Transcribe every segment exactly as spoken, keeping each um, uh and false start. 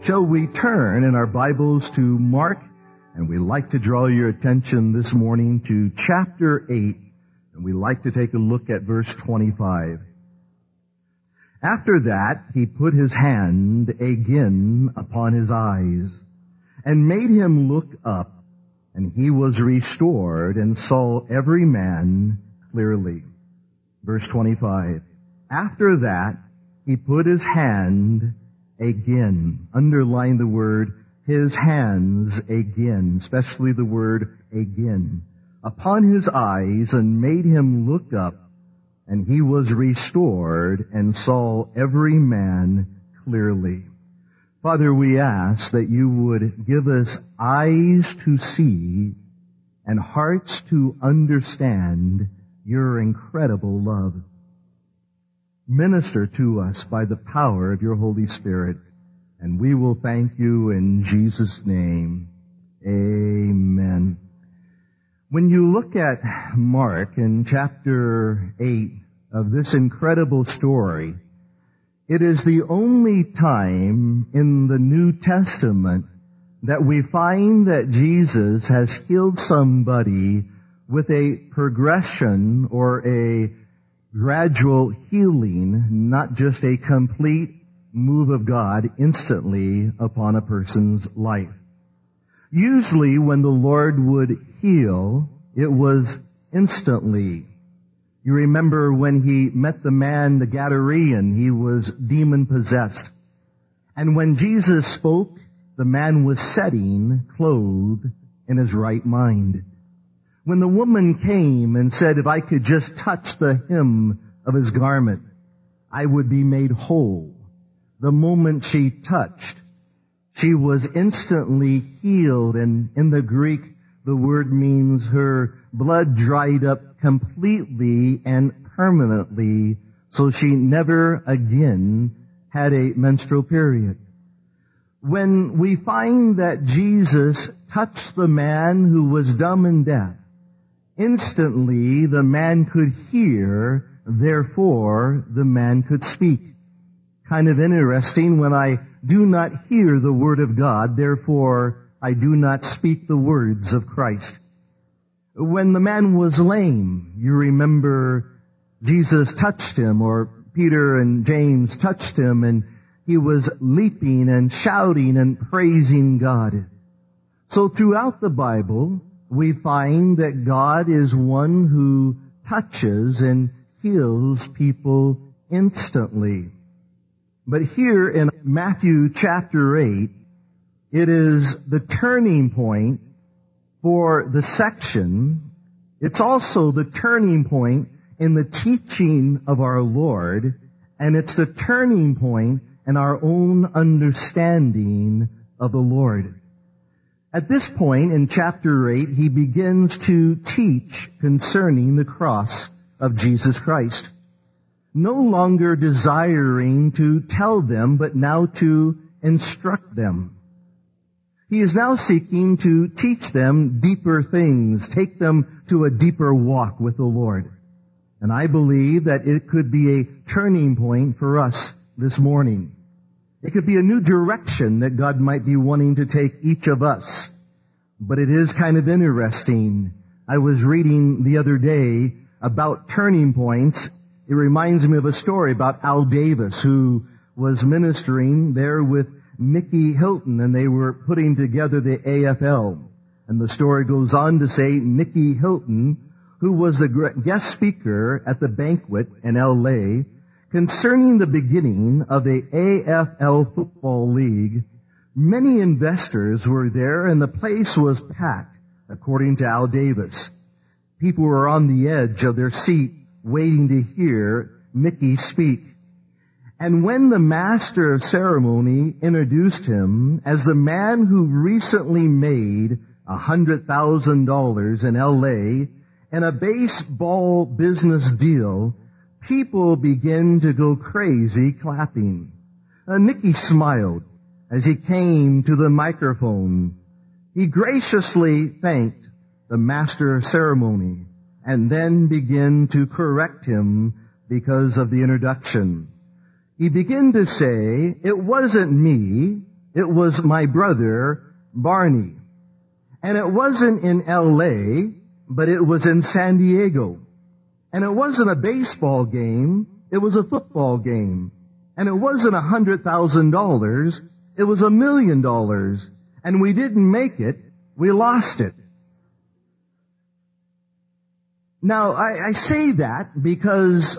Shall we turn in our Bibles to Mark? And we'd like to draw your attention this morning to chapter eight, and we'd like to take a look at verse twenty-five. After that, he put his hand again upon his eyes, and made him look up, and he was restored, and saw every man clearly. Verse twenty-five. After that, he put his hand again. Underline the word, his hands again, especially the word again, upon his eyes, and made him look up, and he was restored, and saw every man clearly. Father, we ask that you would give us eyes to see and hearts to understand your incredible love. Minister to us by the power of your Holy Spirit, and we will thank you in Jesus' name. Amen. When you look at Mark in chapter eight of this incredible story, it is the only time in the New Testament that we find that Jesus has healed somebody with a progression or a gradual healing, not just a complete move of God instantly upon a person's life. Usually when the Lord would heal, it was instantly. You remember when he met the man, the Gadarean, he was demon-possessed. And when Jesus spoke, the man was sitting, clothed, in his right mind. When the woman came and said, if I could just touch the hem of his garment, I would be made whole. The moment she touched, she was instantly healed. And in the Greek, the word means her blood dried up completely and permanently, so she never again had a menstrual period. When we find that Jesus touched the man who was dumb and deaf, instantly the man could hear, therefore the man could speak. Kind of interesting, when I do not hear the word of God, therefore I do not speak the words of Christ. When the man was lame, you remember Jesus touched him, or Peter and James touched him, and he was leaping and shouting and praising God. So throughout the Bible, we find that God is one who touches and heals people instantly. But here in Matthew chapter eight, it is the turning point for the section. It's also the turning point in the teaching of our Lord, and it's the turning point in our own understanding of the Lord. At this point in chapter eight, he begins to teach concerning the cross of Jesus Christ. No longer desiring to tell them, but now to instruct them. He is now seeking to teach them deeper things, take them to a deeper walk with the Lord. And I believe that it could be a turning point for us this morning. It could be a new direction that God might be wanting to take each of us. But it is kind of interesting. I was reading the other day about turning points. It reminds me of a story about Al Davis, who was ministering there with Nicky Hilton, and they were putting together the A F L. And the story goes on to say Nicky Hilton, who was the guest speaker at the banquet in L A concerning the beginning of the A F L football league, many investors were there and the place was packed, according to Al Davis. People were on the edge of their seat waiting to hear Nicky speak. And when the master of ceremony introduced him as the man who recently made a hundred thousand dollars in L A in a baseball business deal, people began to go crazy clapping. Uh, Nicky smiled as he came to the microphone. He graciously thanked the master of ceremony and then began to correct him because of the introduction. He began to say, "It wasn't me, It was my brother, Barney. And it wasn't in L A, but it was in San Diego. And it wasn't a baseball game, it was a football game. And it wasn't a hundred thousand dollars, it was a million dollars. And we didn't make it, we lost it. Now, I, I say that because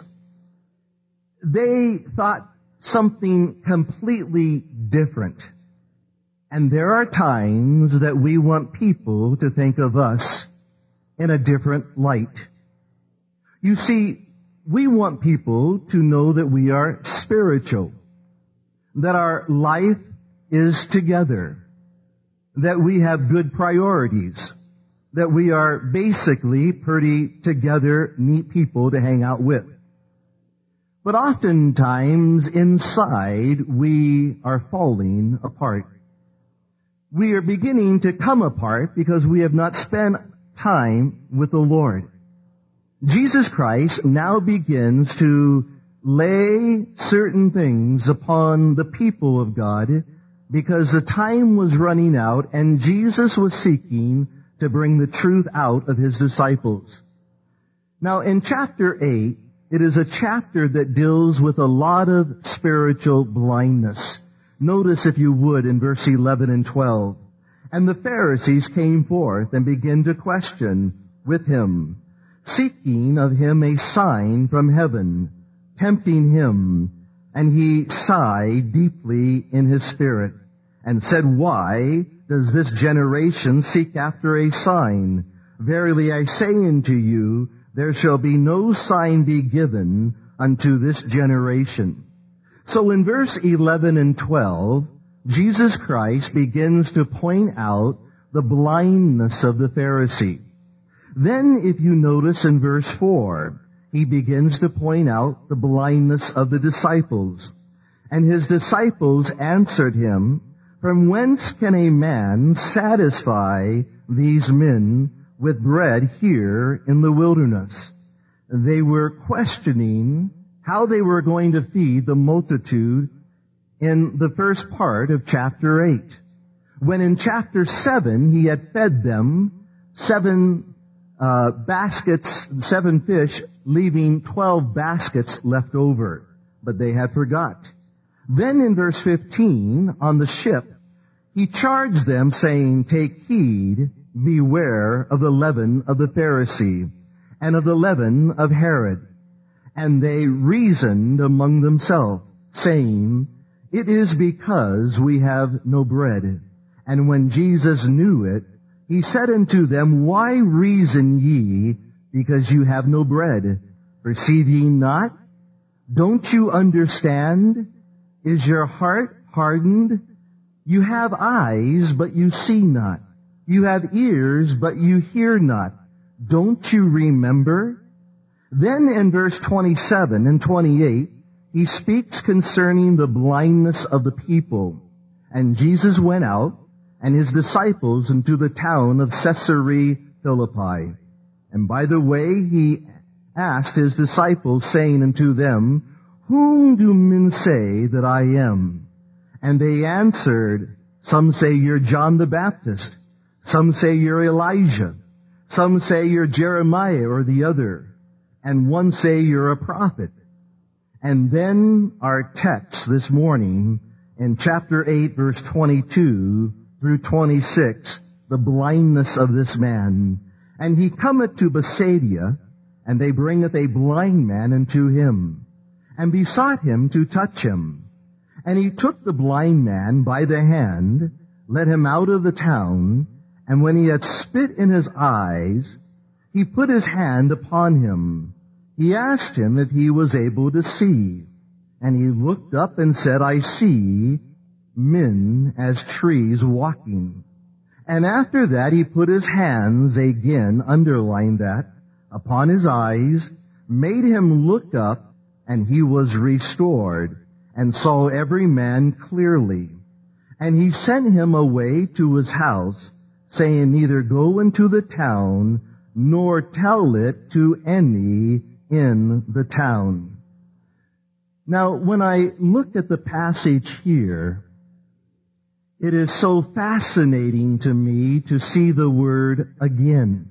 they thought something completely different. And there are times that we want people to think of us in a different light. You see, we want people to know that we are spiritual, that our life is together, that we have good priorities, that we are basically pretty together, neat people to hang out with. But oftentimes inside we are falling apart. We are beginning to come apart because we have not spent time with the Lord. Jesus Christ now begins to lay certain things upon the people of God because the time was running out and Jesus was seeking to bring the truth out of his disciples. Now in chapter eight, it is a chapter that deals with a lot of spiritual blindness. Notice, if you would, in verse eleven and twelve. And the Pharisees came forth and began to question with him, seeking of him a sign from heaven, tempting him. And he sighed deeply in his spirit, and said, Why does this generation seek after a sign? Verily I say unto you, there shall be no sign be given unto this generation. So in verse eleven and twelve, Jesus Christ begins to point out the blindness of the Pharisee. Then, if you notice in verse four, he begins to point out the blindness of the disciples. And his disciples answered him, From whence can a man satisfy these men with bread here in the wilderness? They were questioning how they were going to feed the multitude in the first part of chapter eight. When in chapter seven, he had fed them seven uh, baskets, seven fish, leaving twelve baskets left over. But they had forgot. Then in verse fifteen, on the ship, he charged them, saying, Take heed, beware of the leaven of the Pharisee, and of the leaven of Herod. And they reasoned among themselves, saying, It is because we have no bread. And when Jesus knew it, he said unto them, Why reason ye, because you have no bread? Perceive ye not? Don't you understand? Is your heart hardened? You have eyes, but you see not. You have ears, but you hear not. Don't you remember? Then in verse twenty-seven and twenty-eight, he speaks concerning the blindness of the people. And Jesus went out, and his disciples, into the town of Caesarea Philippi. And by the way, he asked his disciples, saying unto them, Whom do men say that I am? And they answered, Some say you're John the Baptist. Some say you're Elijah. Some say you're Jeremiah or the other. And one say you're a prophet. And then our text this morning in chapter eight, verse twenty-two through twenty-six, the blindness of this man. And he cometh to Bethsaida, and they bringeth a blind man unto him, and besought him to touch him. And he took the blind man by the hand, led him out of the town, and when he had spit in his eyes, he put his hand upon him. He asked him if he was able to see. And he looked up and said, I see men as trees walking. And after that he put his hands, again, underline that, upon his eyes, made him look up, and he was restored, and saw every man clearly. And he sent him away to his house, saying, Neither go into the town, nor tell it to any in the town. Now, when I look at the passage here, It is so fascinating to me to see the word again.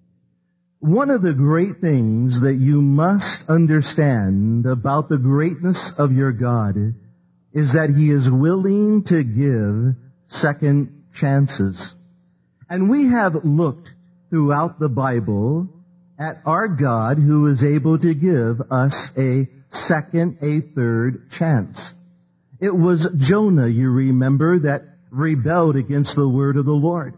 One of the great things that you must understand about the greatness of your God is that He is willing to give second chances. And we have looked throughout the Bible at our God who is able to give us a second, a third chance. It was Jonah, you remember, that rebelled against the word of the Lord.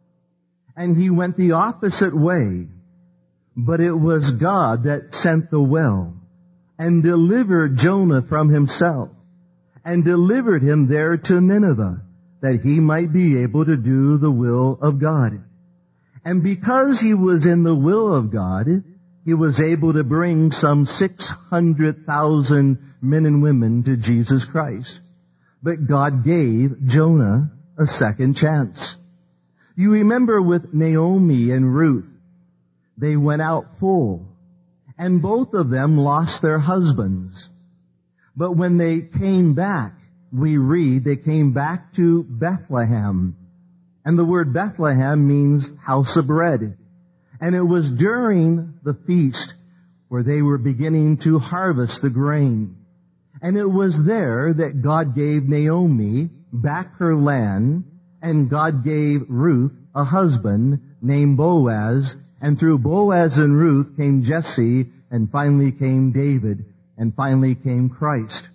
And he went the opposite way. But it was God that sent the well and delivered Jonah from himself and delivered him there to Nineveh that he might be able to do the will of God. And because he was in the will of God, he was able to bring some six hundred thousand men and women to Jesus Christ. But God gave Jonah a second chance. You remember with Naomi and Ruth, they went out full, and both of them lost their husbands. But when they came back, we read they came back to Bethlehem. And the word Bethlehem means house of bread. And it was during the feast where they were beginning to harvest the grain. And it was there that God gave Naomi back her land, and God gave Ruth a husband named Boaz, and through Boaz and Ruth came Jesse, and finally came David, and finally came Christ.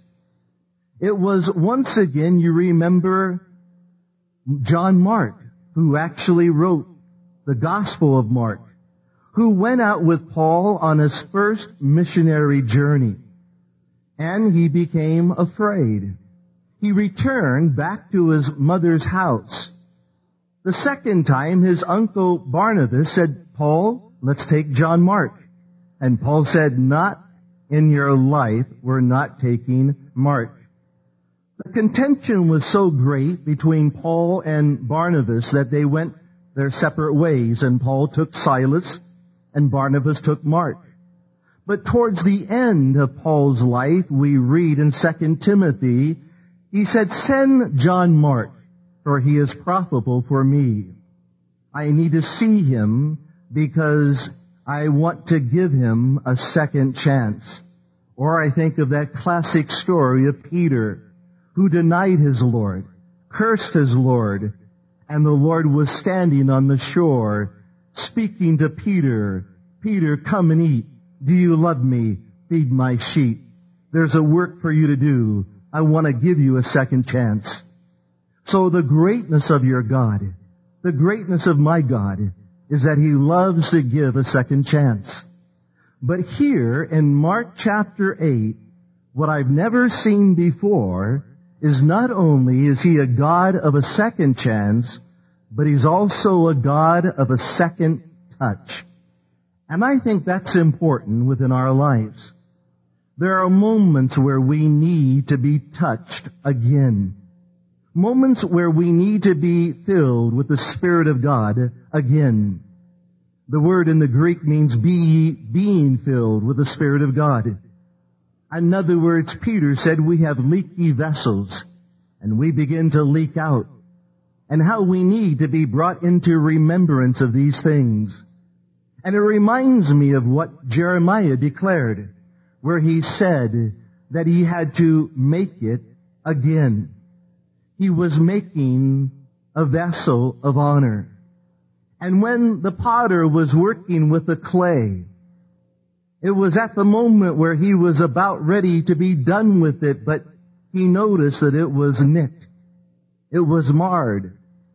It was once again, you remember, John Mark, who actually wrote the Gospel of Mark, who went out with Paul on his first missionary journey. And he became afraid. He returned back to his mother's house. The second time, his uncle Barnabas said, Paul, let's take John Mark. And Paul said, not in your life, we're not taking Mark. The contention was so great between Paul and Barnabas that they went their separate ways, and Paul took Silas and Barnabas took Mark. But towards the end of Paul's life, we read in Second Timothy, he said, send John Mark, for he is profitable for me. I need to see him because I want to give him a second chance. Or I think of that classic story of Peter, who denied his Lord, cursed his Lord, and the Lord was standing on the shore, speaking to Peter, Peter, come and eat. Do you love me? Feed my sheep. There's a work for you to do. I want to give you a second chance. So the greatness of your God, the greatness of my God, is that He loves to give a second chance. But here in Mark chapter eight, what I've never seen before is not only is He a God of a second chance, but He's also a God of a second touch. And I think that's important within our lives. There are moments where we need to be touched again. Moments where we need to be filled with the Spirit of God again. The word in the Greek means be being filled with the Spirit of God. In other words, Peter said we have leaky vessels and we begin to leak out. And how we need to be brought into remembrance of these things. And it reminds me of what Jeremiah declared, where he said that he had to make it again. He was making a vessel of honor. And when the potter was working with the clay, it was at the moment where he was about ready to be done with it, but he noticed that it was nicked. It was marred.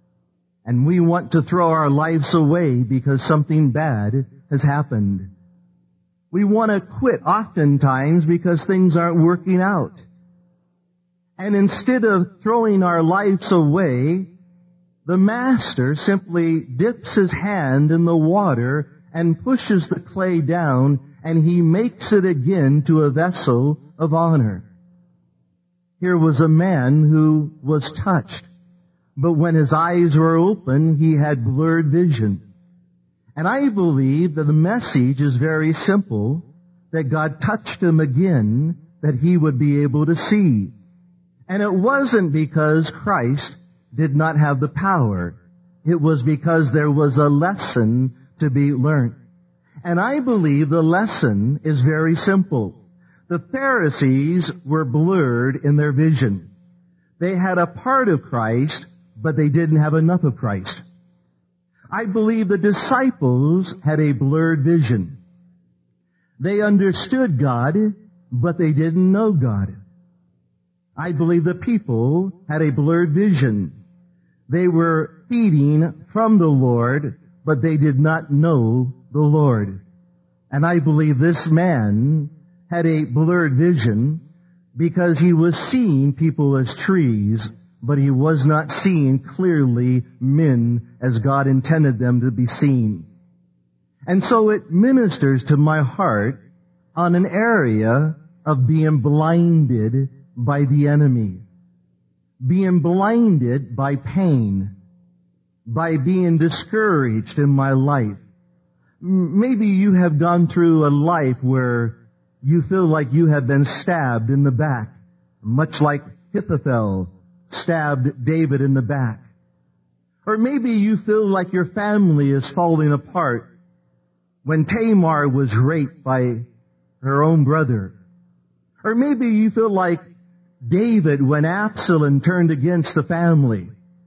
And we want to throw our lives away because something bad has happened. We want to quit oftentimes because things aren't working out. And instead of throwing our lives away, the master simply dips his hand in the water and pushes the clay down, and he makes it again to a vessel of honor. Here was a man who was touched. But when his eyes were open, he had blurred vision. And I believe that the message is very simple, that God touched him again, that he would be able to see. And it wasn't because Christ did not have the power. It was because there was a lesson to be learned. And I believe the lesson is very simple. The Pharisees were blurred in their vision. They had a part of Christ, but they didn't have enough of Christ. I believe the disciples had a blurred vision. They understood God, but they didn't know God. I believe the people had a blurred vision. They were feeding from the Lord, but they did not know the Lord. And I believe this man had a blurred vision because he was seeing people as trees, but he was not seeing clearly men as God intended them to be seen. And so it ministers to my heart on an area of being blinded by the enemy, being blinded by pain, by being discouraged in my life. Maybe you have gone through a life where you feel like you have been stabbed in the back, much like Ahithophel stabbed David in the back. Or maybe you feel like your family is falling apart when Tamar was raped by her own brother. Or maybe you feel like David when Absalom turned against the family.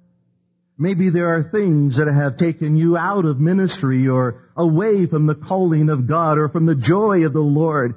Maybe there are things that have taken you out of ministry or away from the calling of God or from the joy of the Lord.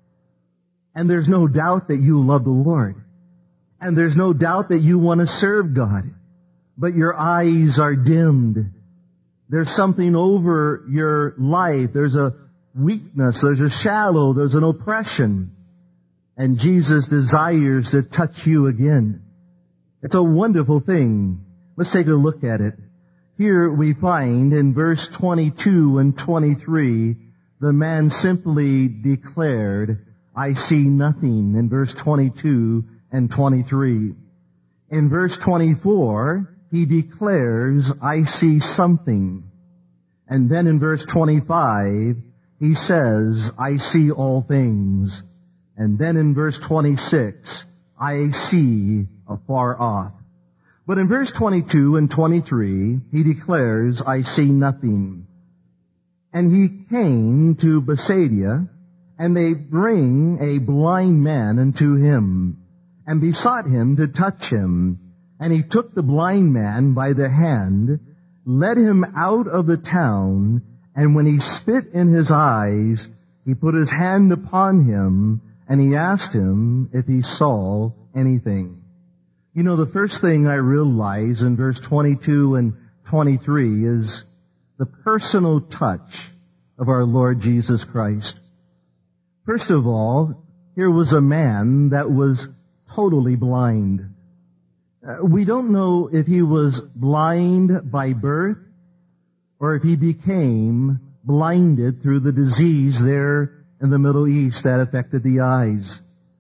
And there's no doubt that you love the Lord. And there's no doubt that you want to serve God. But your eyes are dimmed. There's something over your life. There's a weakness. There's a shadow. There's an oppression. And Jesus desires to touch you again. It's a wonderful thing. Let's take a look at it. Here we find in verse twenty-two and twenty-three, the man simply declared, I see nothing, in verse twenty-two and twenty-three. In verse twenty-four, he declares, I see something. And then in verse twenty-five, he says, I see all things. And then in verse twenty-six, I see afar off. But in verse twenty-two and twenty-three, he declares, I see nothing. And he came to Bethsaida, and they bring a blind man unto him, and besought him to touch him. And he took the blind man by the hand, led him out of the town, and when he spit in his eyes, he put his hand upon him, and he asked him if he saw anything. You know, the first thing I realize in verse twenty-two and twenty-three is the personal touch of our Lord Jesus Christ. First of all, here was a man that was totally blind. Uh, we don't know if he was blind by birth or if he became blinded through the disease there in the Middle East that affected the eyes.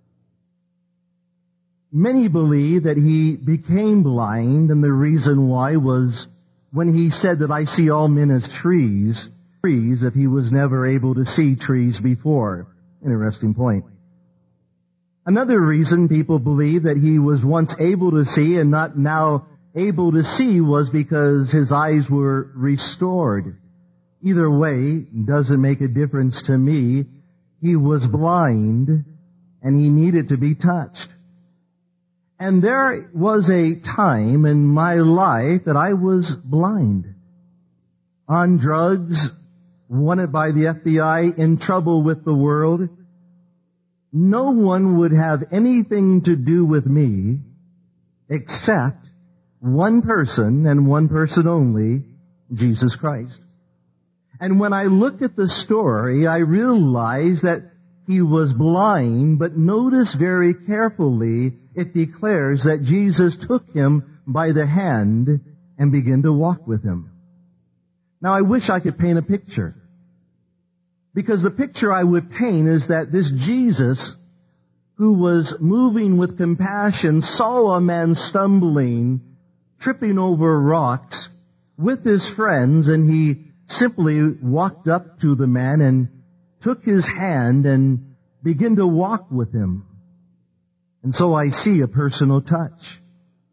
Many believe that he became blind, and the reason why was when he said that I see all men as trees, trees that he was never able to see trees before. Interesting point. Another reason people believe that he was once able to see and not now able to see was because his eyes were restored. Either way, doesn't make a difference to me. He was blind and he needed to be touched. And there was a time in my life that I was blind, on drugs, wanted by the F B I, in trouble with the world. No one would have anything to do with me except one person and one person only, Jesus Christ. And when I look at the story, I realize that he was blind, but notice very carefully, it declares that Jesus took him by the hand and began to walk with him. Now I wish I could paint a picture. Because the picture I would paint is that this Jesus, who was moving with compassion, saw a man stumbling, tripping over rocks with his friends, and he simply walked up to the man and took his hand and began to walk with him. And so I see a personal touch.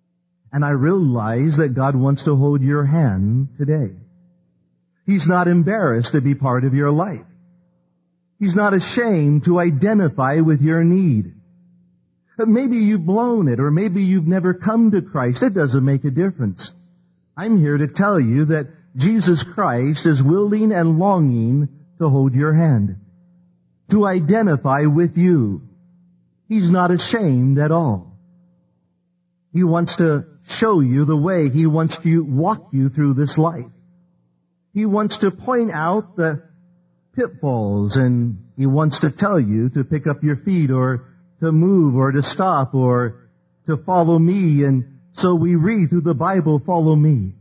And I realize that God wants to hold your hand today. He's not embarrassed to be part of your life. He's not ashamed to identify with your need. Maybe you've blown it, or maybe you've never come to Christ. It doesn't make a difference. I'm here to tell you that Jesus Christ is willing and longing to hold your hand, to identify with you. He's not ashamed at all. He wants to show you the way. He wants to walk you through this life. He wants to point out the pitfalls, and He wants to tell you to pick up your feet, or to move, or to stop, or to follow me. And so we read through the Bible, follow me.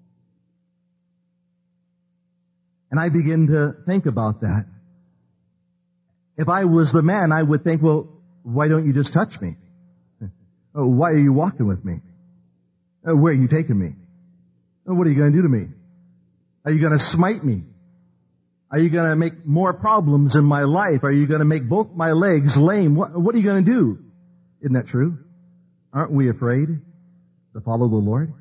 And I begin to think about that. If I was the man, I would think, well, why don't you just touch me? Oh, why are you walking with me? Oh, where are you taking me? Oh, what are you going to do to me? Are you going to smite me? Are you going to make more problems in my life? Are you going to make both my legs lame? What, what are you going to do? Isn't that true? Aren't we afraid to follow the Lord?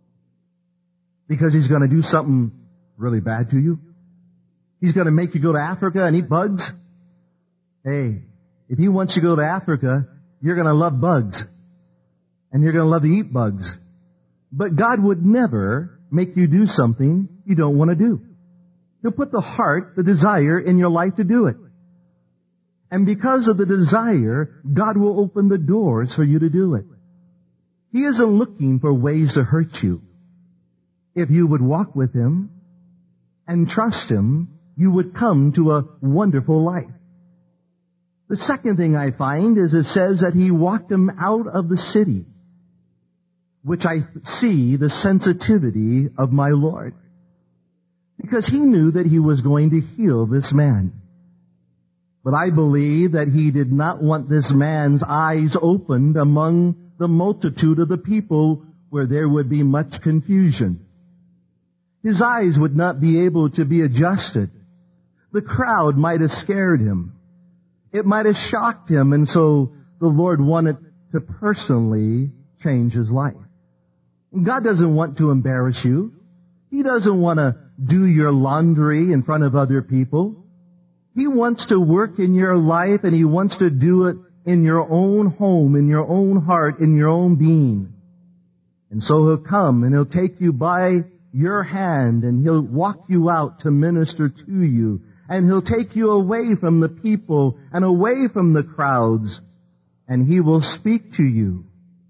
Because He's going to do something really bad to you? He's going to make you go to Africa and eat bugs? Hey, if He wants you to go to Africa, you're going to love bugs. And you're going to love to eat bugs. But God would never make you do something you don't want to do. He'll put the heart, the desire in your life to do it. And because of the desire, God will open the doors for you to do it. He isn't looking for ways to hurt you. If you would walk with Him and trust Him, you would come to a wonderful life. The second thing I find is it says that He walked him out of the city, which I see the sensitivity of my Lord. Because He knew that He was going to heal this man. But I believe that He did not want this man's eyes opened among the multitude of the people where there would be much confusion. His eyes would not be able to be adjusted. The crowd might have scared him. It might have shocked him, and so the Lord wanted to personally change his life. God doesn't want to embarrass you. He doesn't want to do your laundry in front of other people. He wants to work in your life, and He wants to do it in your own home, in your own heart, in your own being. And so He'll come and He'll take you by your hand, and He'll walk you out to minister to you. And He'll take you away from the people and away from the crowds, and He will speak to you.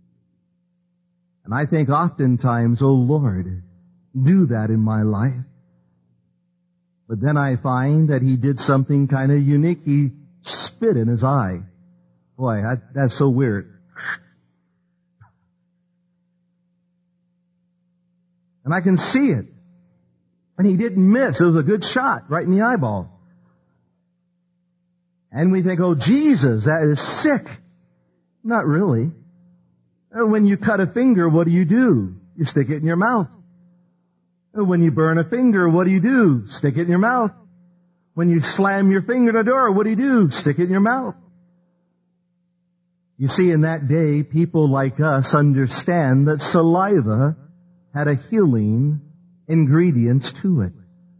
And I think oftentimes, oh Lord, do that in my life. But then I find that He did something kind of unique. He spit in his eye. Boy, that, that's so weird. And I can see it. And he didn't miss. It was a good shot right in the eyeball. And we think, oh, Jesus, that is sick. Not really. When you cut a finger, what do you do? You stick it in your mouth. When you burn a finger, what do you do? Stick it in your mouth. When you slam your finger in the door, what do you do? Stick it in your mouth. You see, in that day, people like us understand that saliva had a healing ingredients to it.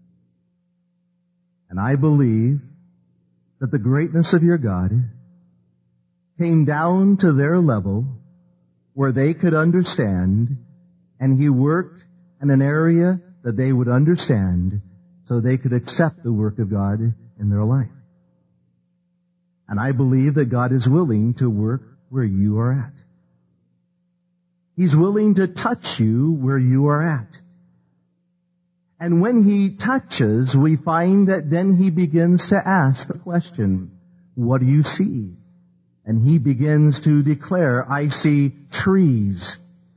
And I believe that the greatness of your God came down to their level where they could understand, and He worked in an area that they would understand so they could accept the work of God in their life. And I believe that God is willing to work where you are at. He's willing to touch you where you are at. And when He touches, we find that then He begins to ask the question, what do you see? And He begins to declare, I see trees.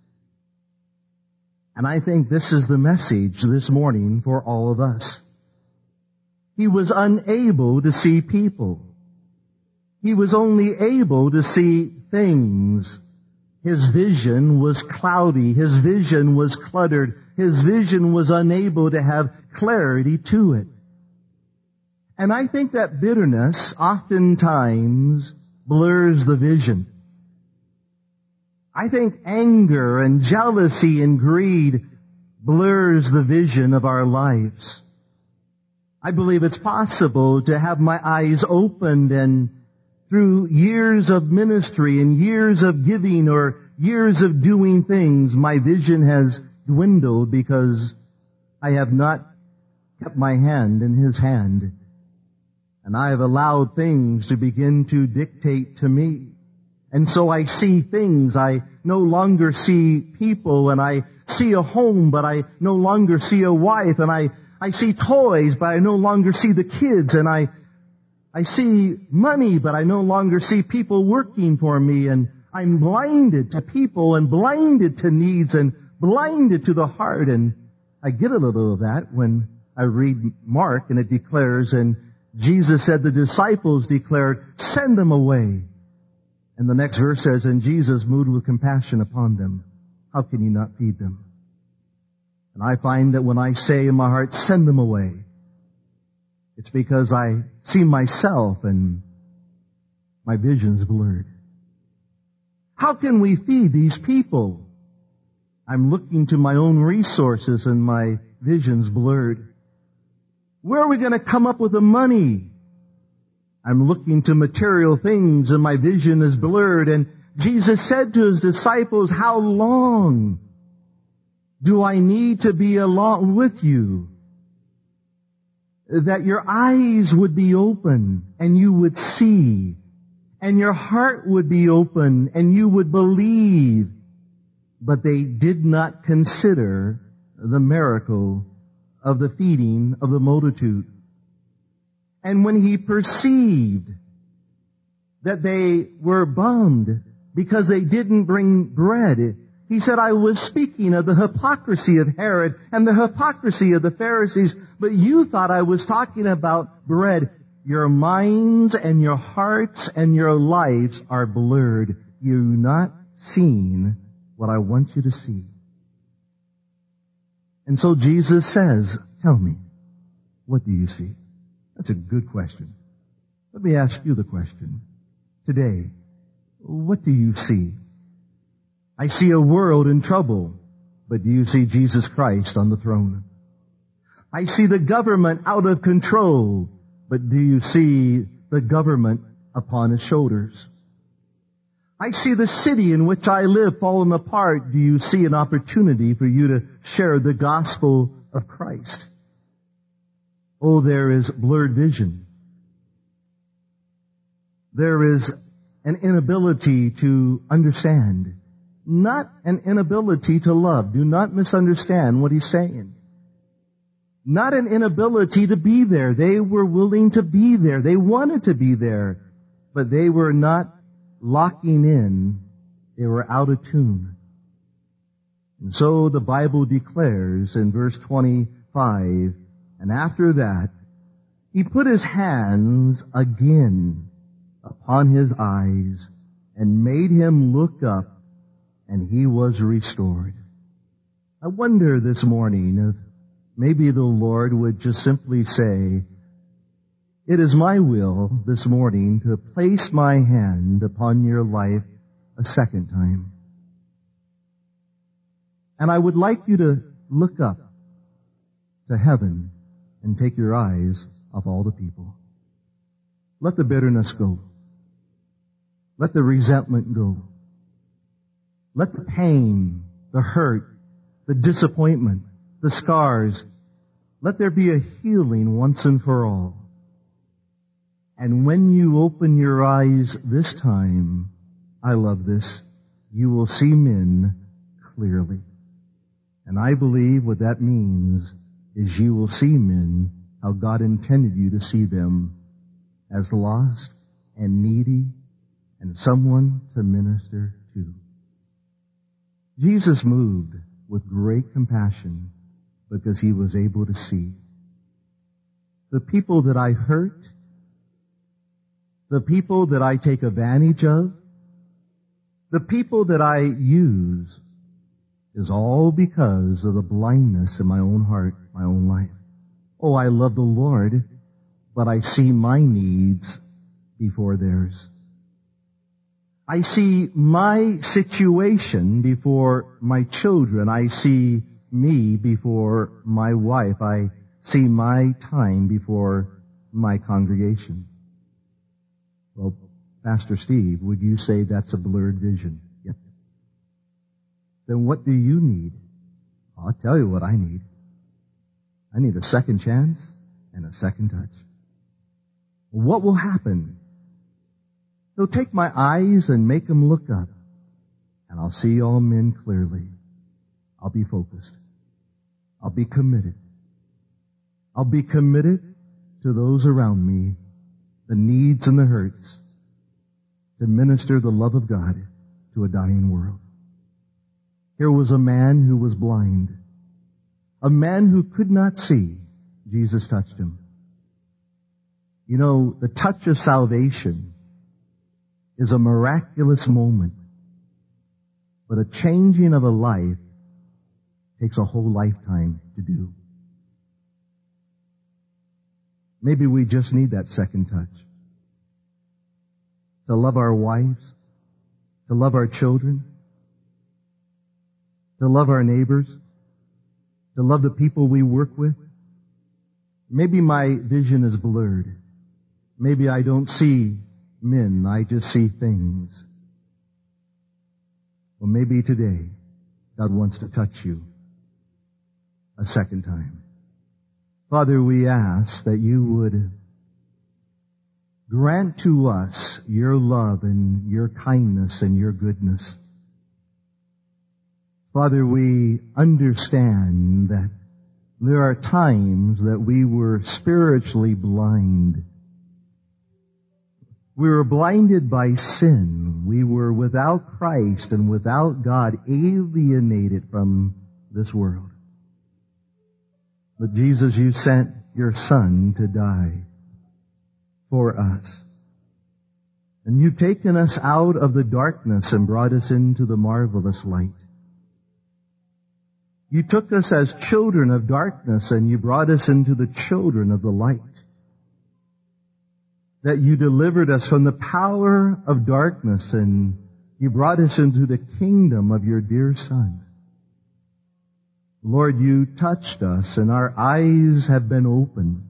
And I think this is the message this morning for all of us. He was unable to see people. He was only able to see things. His vision was cloudy. His vision was cluttered. His vision was unable to have clarity to it. And I think that bitterness oftentimes blurs the vision. I think anger and jealousy and greed blurs the vision of our lives. I believe it's possible to have my eyes opened, and through years of ministry and years of giving or years of doing things, my vision has dwindled because I have not kept my hand in His hand. And I have allowed things to begin to dictate to me. And so I see things. I no longer see people, and I see a home, but I no longer see a wife, and I, I see toys, but I no longer see the kids, and I, I see money, but I no longer see people working for me, and I'm blinded to people and blinded to needs and blinded to the heart. And I get a little of that when I read Mark, and it declares, and Jesus said the disciples declared, "Send them away." And the next verse says, "And Jesus, moved with compassion upon them, how can you not feed them?" And I find that when I say in my heart, "Send them away," it's because I see myself and my vision's blurred. How can we feed these people? I'm looking to my own resources and my vision's blurred. Where are we going to come up with the money? I'm looking to material things and my vision is blurred. And Jesus said to His disciples, "How long do I need to be along with you? That your eyes would be open and you would see, and your heart would be open and you would believe." But they did not consider the miracle of the feeding of the multitude. And when He perceived that they were bummed because they didn't bring bread, He said, "I was speaking of the hypocrisy of Herod and the hypocrisy of the Pharisees, but you thought I was talking about bread. Your minds and your hearts and your lives are blurred. You're not seeing what I want you to see." And so Jesus says, "Tell me, what do you see?" That's a good question. Let me ask you the question. Today, what do you see? I see a world in trouble, but do you see Jesus Christ on the throne? I see the government out of control, but do you see the government upon His shoulders? I see the city in which I live falling apart. Do you see an opportunity for you to share the gospel of Christ? Oh, there is blurred vision. There is an inability to understand. Not an inability to love. Do not misunderstand what He's saying. Not an inability to be there. They were willing to be there. They wanted to be there. But they were not locking in. They were out of tune. And so the Bible declares in verse twenty-five, "And after that, He put His hands again upon his eyes and made him look up, and he was restored." I wonder this morning if maybe the Lord would just simply say, "It is my will this morning to place my hand upon your life a second time. And I would like you to look up to heaven and take your eyes off all the people. Let the bitterness go. Let the resentment go. Let the pain, the hurt, the disappointment, the scars, let there be a healing once and for all. And when you open your eyes this time, I love this, you will see men clearly. And I believe what that means is you will see men how God intended you to see them, as lost and needy and someone to minister to. Jesus moved with great compassion because he was able to see the people that I hurt, the people that I take advantage of, the people that I use, is all because of the blindness in my own heart, my own life. Oh, I love the Lord, but I see my needs before theirs. I see my situation before my children. I see me before my wife. I see my time before my congregation. Well, Pastor Steve, would you say that's a blurred vision? Yep. Then what do you need? I'll tell you what I need. I need a second chance and a second touch. What will happen? He'll take my eyes and make them look up, and I'll see all men clearly. I'll be focused. I'll be committed. I'll be committed to those around me, the needs and the hurts, to minister the love of God to a dying world. Here was a man who was blind, a man who could not see. Jesus touched him. You know, the touch of salvation is a miraculous moment, but a changing of a life takes a whole lifetime to do. Maybe we just need that second touch. To love our wives, to love our children, to love our neighbors, to love the people we work with. Maybe my vision is blurred. Maybe I don't see men, I just see things. Well, maybe today God wants to touch you a second time. Father, we ask that you would grant to us your love and your kindness and your goodness. Father, we understand that there are times that we were spiritually blind. We were blinded by sin. We were without Christ and without God, alienated from this world. But Jesus, you sent your Son to die for us. And you've taken us out of the darkness and brought us into the marvelous light. You took us as children of darkness and you brought us into the children of the light. That you delivered us from the power of darkness and you brought us into the kingdom of your dear Son. Lord, you touched us and our eyes have been opened.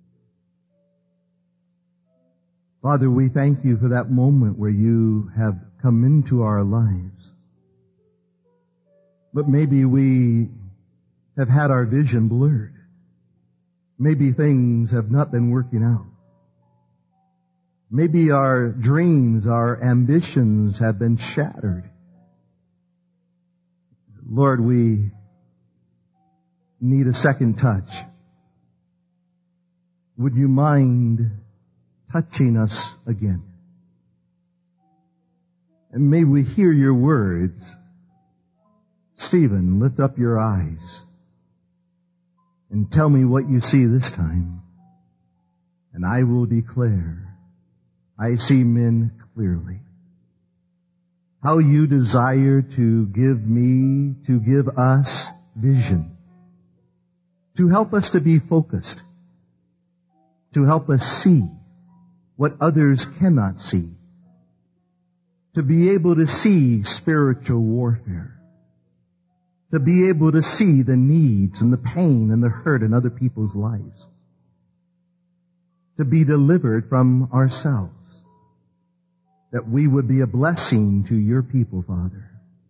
Father, we thank you for that moment where you have come into our lives. But maybe we have had our vision blurred. Maybe things have not been working out. Maybe our dreams, our ambitions have been shattered. Lord, we need a second touch. Would you mind touching us again? And may we hear your words. Stephen, lift up your eyes and tell me what you see this time. And I will declare, I see men clearly. How you desire to give me, to give us vision. To help us to be focused. To help us see what others cannot see. To be able to see spiritual warfare. To be able to see the needs and the pain and the hurt in other people's lives. To be delivered from ourselves. That we would be a blessing to your people, Father.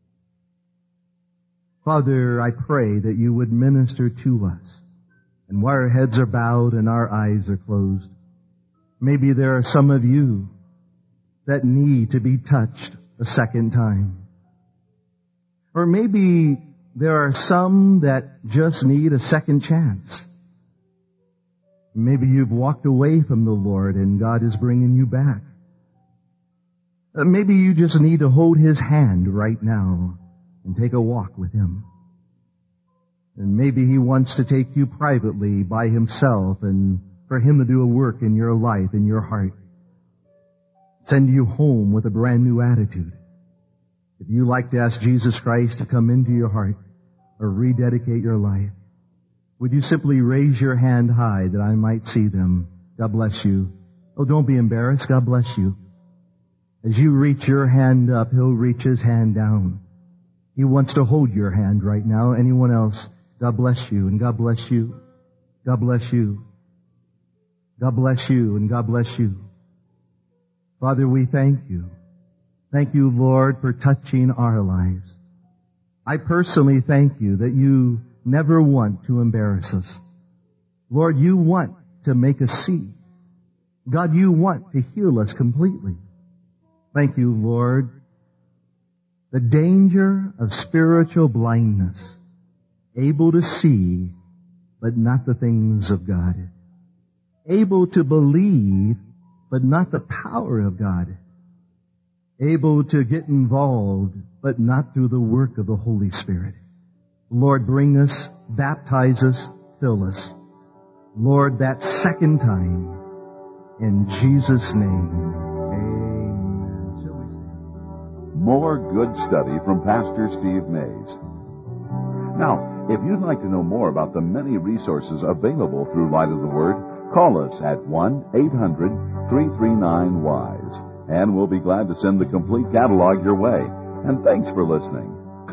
Father, I pray that you would minister to us. And while our heads are bowed and our eyes are closed, maybe there are some of you that need to be touched a second time. Or maybe there are some that just need a second chance. Maybe you've walked away from the Lord and God is bringing you back. Maybe you just need to hold His hand right now and take a walk with Him. And maybe He wants to take you privately by Himself and for Him to do a work in your life, in your heart. Send you home with a brand new attitude. If you like to ask Jesus Christ to come into your heart or rededicate your life, would you simply raise your hand high that I might see them? God bless you. Oh, don't be embarrassed. God bless you. As you reach your hand up, He'll reach His hand down. He wants to hold your hand right now. Anyone else? God bless you, and God bless you. God bless you. God bless you, and God bless you. Father, we thank you. Thank you, Lord, for touching our lives. I personally thank you that you never want to embarrass us. Lord, you want to make us see. God, you want to heal us completely. Thank you, Lord. The danger of spiritual blindness, able to see, but not the things of God. Able to believe, but not the power of God. Able to get involved, but not through the work of the Holy Spirit. Lord, bring us, baptize us, fill us. Lord, that second time, in Jesus' name, amen. Shall we stand? More good study from Pastor Steve Mays. Now, if you'd like to know more about the many resources available through Light of the Word, call us at one eight hundred three three nine WISE, and we'll be glad to send the complete catalog your way. And thanks for listening.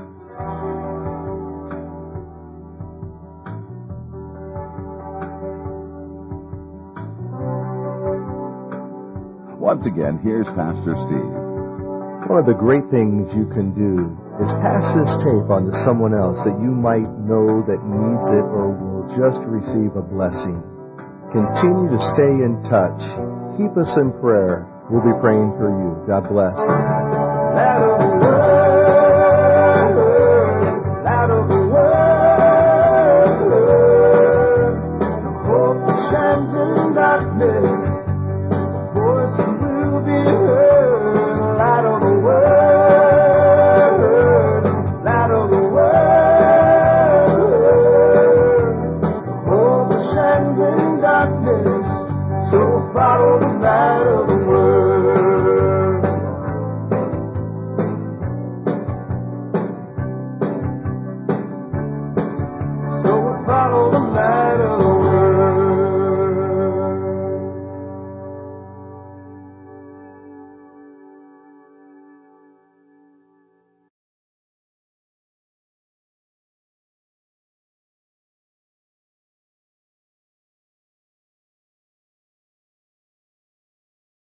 Once again, here's Pastor Steve. One of the great things you can do is pass this tape on to someone else that you might know that needs it or will just receive a blessing. Continue to stay in touch. Keep us in prayer. We'll be praying for you. God bless.